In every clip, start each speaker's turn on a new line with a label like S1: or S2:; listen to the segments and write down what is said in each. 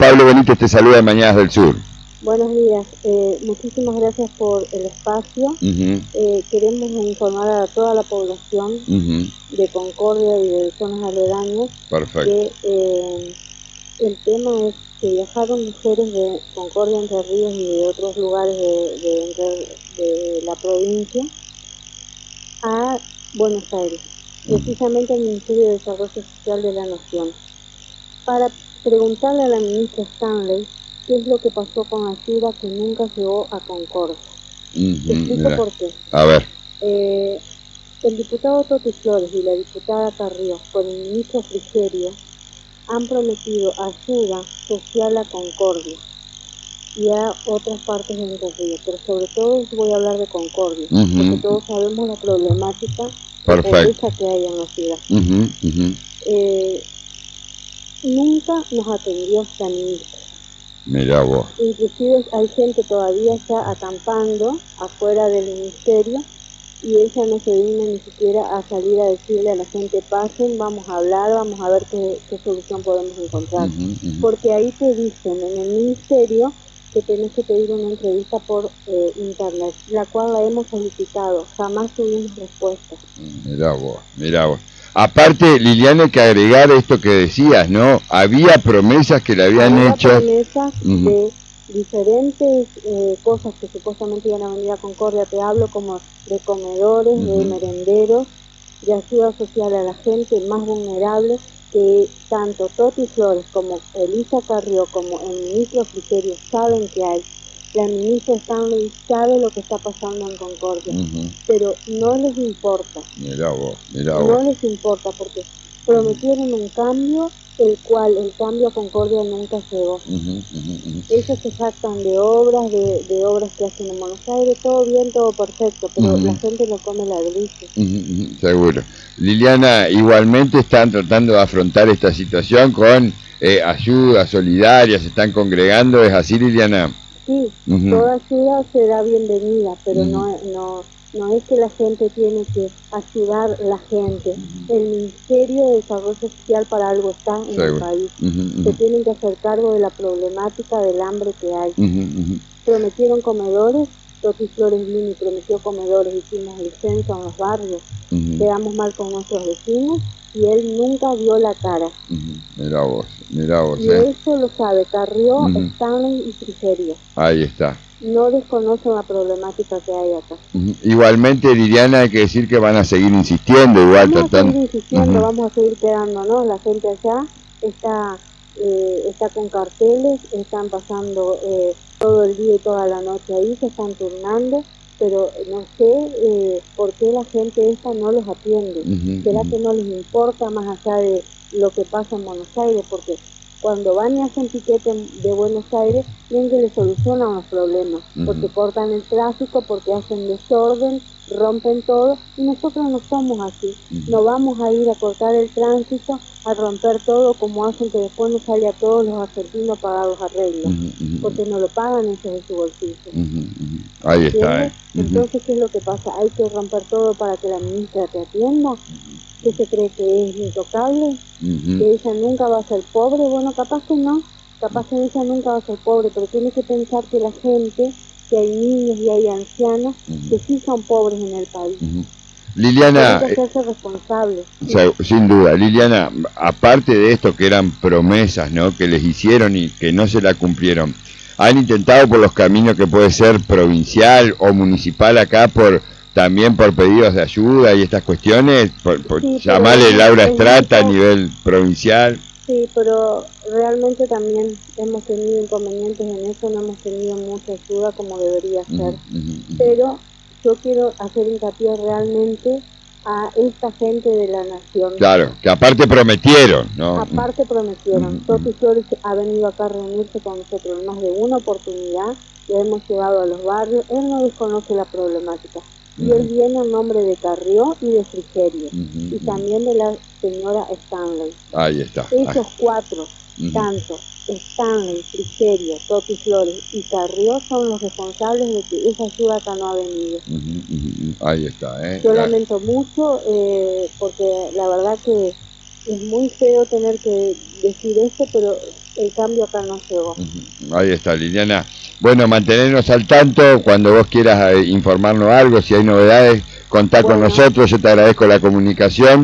S1: Pablo Benítez te saluda de Mañanas del Sur.
S2: Buenos días, muchísimas gracias por el espacio. Queremos informar a toda la población de Concordia y de zonas aledañas que el tema es que viajaron mujeres de Concordia, Entre Ríos y de otros lugares de la provincia a Buenos Aires, precisamente al Ministerio de Desarrollo Social de la Nación, para preguntarle a la ministra Stanley qué es lo que pasó con Ayuda, que nunca llegó a Concordia. Te explico por qué.
S1: A ver.
S2: El diputado Toti Flores y la diputada Carrió, con el ministro Frigerio, han prometido ayuda social a Concordia y a otras partes de Entre Ríos, pero sobre todo voy a hablar de Concordia, porque todos sabemos la problemática de pobreza que hay en la ciudad. Nunca nos atendió esta ministra.
S1: Mirá vos.
S2: Inclusive hay gente todavía ya acampando afuera del ministerio y ella no se digna ni siquiera a salir a decirle a la gente: pasen, vamos a hablar, vamos a ver qué solución podemos encontrar. Porque ahí te dicen en el ministerio que tenés que pedir una entrevista por internet, la cual la hemos solicitado, jamás tuvimos respuesta.
S1: Mirá vos, mirá vos. Aparte, Liliana, hay que agregar esto que decías, ¿no? Había promesas que le habían hecho.
S2: Promesas de diferentes cosas que supuestamente iban a venir a Concordia. Te hablo como de comedores, de merenderos, de ayuda social a la gente más vulnerable, que tanto Toti Flores como Elisa Carrió como el ministro Frigerio saben que hay. La ministra Stanley sabe lo que está pasando en Concordia, pero no les importa.
S1: Mirá vos.
S2: No les importa porque prometieron un cambio, el cual el cambio a Concordia nunca llegó. Ellos se jactan de obras, de obras que hacen en Buenos Aires, todo bien, todo perfecto, pero la gente no come ladrillo.
S1: Seguro. Liliana, igualmente están tratando de afrontar esta situación con ayuda solidaria, se están congregando, ¿es así, Liliana?
S2: Sí, toda ayuda será bienvenida, pero no es que la gente tiene que ayudar a la gente. El Ministerio de Desarrollo Social para algo está en el país. Se tienen que hacer cargo de la problemática del hambre que hay. Prometieron comedores, Toti Flores vino y prometió comedores, hicimos el censo en los barrios, quedamos mal con nuestros vecinos y él nunca dio la cara.
S1: Mirá vos.
S2: Y eso lo sabe Carrió, Stanley y Frigerio.
S1: Ahí está.
S2: No desconocen la problemática que hay acá.
S1: Igualmente, Liliana, hay que decir que van a seguir insistiendo, igual
S2: vamos a seguir insistiendo, vamos a seguir quedándonos. La gente allá está con carteles, están pasando todo el día y toda la noche ahí, se están turnando, pero no sé por qué la gente esta no los atiende. ¿Será que no les importa más allá de lo que pasa en Buenos Aires? Porque cuando van y hacen piquete de Buenos Aires, bien que les solucionan los problemas, porque cortan el tráfico, porque hacen desorden, rompen todo, y nosotros no somos así. No vamos a ir a cortar el tránsito, a romper todo, como hacen que después nos sale a todos los argentinos pagar los arreglos, porque no lo pagan ellos de su bolsillo.
S1: Ahí está.
S2: Entonces, ¿qué es lo que pasa? Hay que romper todo para que la ministra te atienda. ¿Qué se cree que es intocable? ¿Que ella nunca va a ser pobre? Bueno, capaz que no, capaz que ella nunca va a ser pobre, pero tiene que pensar que la gente, que hay niños y hay ancianos, que sí son pobres en el país.
S1: Liliana,
S2: tiene que hacerse responsable.
S1: Sin duda, Liliana, aparte de esto que eran promesas, ¿no?, que les hicieron y que no se la cumplieron, han intentado por los caminos que puede ser provincial o municipal acá también por pedidos de ayuda y estas cuestiones, llamarle Laura Estrata a nivel provincial.
S2: Sí, pero realmente también hemos tenido inconvenientes en eso, no hemos tenido mucha ayuda como debería ser. Pero yo quiero hacer hincapié realmente a esta gente de la nación.
S1: Claro, que aparte prometieron, ¿no?
S2: Aparte prometieron. Toti Flores ha venido acá a reunirse con nosotros en más de una oportunidad, le hemos llevado a los barrios, él no desconoce la problemática. Y él viene en nombre de Carrió y de Frigerio, y también de la señora Stanley.
S1: Ahí está.
S2: Esos cuatro, tanto Stanley, Frigerio, Toti Flores y Carrió, son los responsables de que esa ayuda acá no ha venido.
S1: Ahí está.
S2: Yo lamento mucho, porque la verdad que es muy feo tener que decir esto, pero el cambio acá no llegó.
S1: Ahí está, Liliana. Bueno, mantenernos al tanto, cuando vos quieras informarnos algo, si hay novedades, contá con nosotros, yo te agradezco la comunicación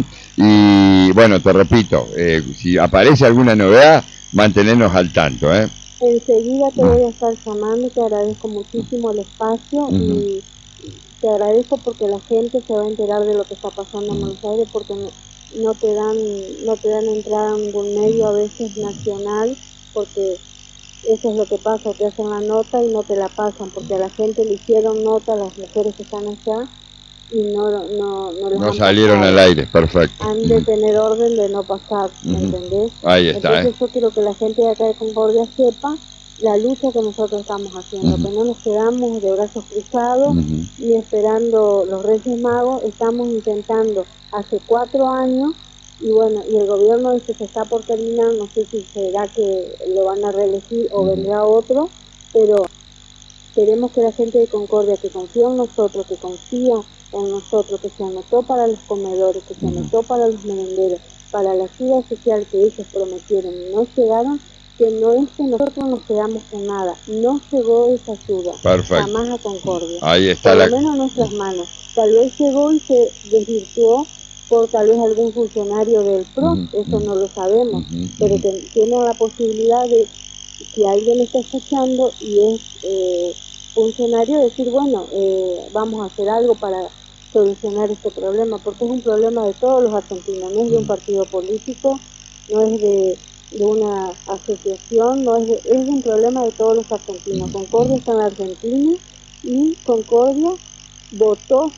S1: y bueno, te repito, si aparece alguna novedad, mantenernos al tanto.
S2: Enseguida te voy a estar llamando, te agradezco muchísimo el espacio y te agradezco porque la gente se va a enterar de lo que está pasando en Buenos Aires, porque no te dan entrada a ningún medio a veces nacional, porque eso es lo que pasa, te hacen la nota y no te la pasan, porque a la gente le hicieron nota, a las mujeres que están allá, y no les
S1: No
S2: han
S1: salieron
S2: pasado.
S1: al aire, perfecto.
S2: Han de tener orden de no pasar, ¿me entendés?
S1: Ahí está.
S2: Entonces yo quiero que la gente de acá de Concordia sepa la lucha que nosotros estamos haciendo, que no nos quedamos de brazos cruzados ni esperando los Reyes Magos, estamos intentando hace 4 años y bueno, y el gobierno ese se está por terminar, no sé si será que lo van a reelegir o vendrá otro, pero queremos que la gente de Concordia que confía en nosotros, que confía en nosotros, que se anotó para los comedores, que se anotó para los merenderos, para la ayuda social que ellos prometieron y no llegaron, que no es que nosotros nos quedamos con nada, no llegó esa ayuda, jamás a Concordia,
S1: ahí está
S2: por lo menos en nuestras manos, tal vez llegó y se desvirtuó por tal vez algún funcionario del PRO, eso no lo sabemos, pero tiene la posibilidad de, si alguien está escuchando y es funcionario, decir, bueno, vamos a hacer algo para solucionar este problema, porque es un problema de todos los argentinos, no es de un partido político, no es de una asociación, no es es un problema de todos los argentinos. Concordia está en la Argentina y Concordia votó.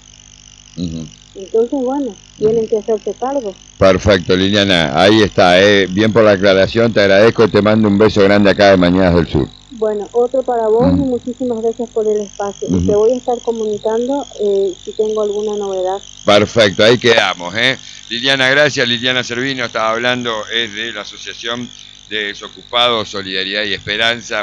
S2: Entonces, bueno, tienen que hacerse cargo.
S1: Perfecto, Liliana, ahí está, bien por la aclaración, te agradezco y te mando un beso grande acá de Mañanas del Sur.
S2: Bueno, otro para vos y muchísimas gracias por el espacio. Y te voy a estar comunicando si tengo alguna novedad.
S1: Perfecto, ahí quedamos. Liliana, gracias. Liliana Servino estaba hablando, es de la Asociación de Desocupados, Solidaridad y Esperanza.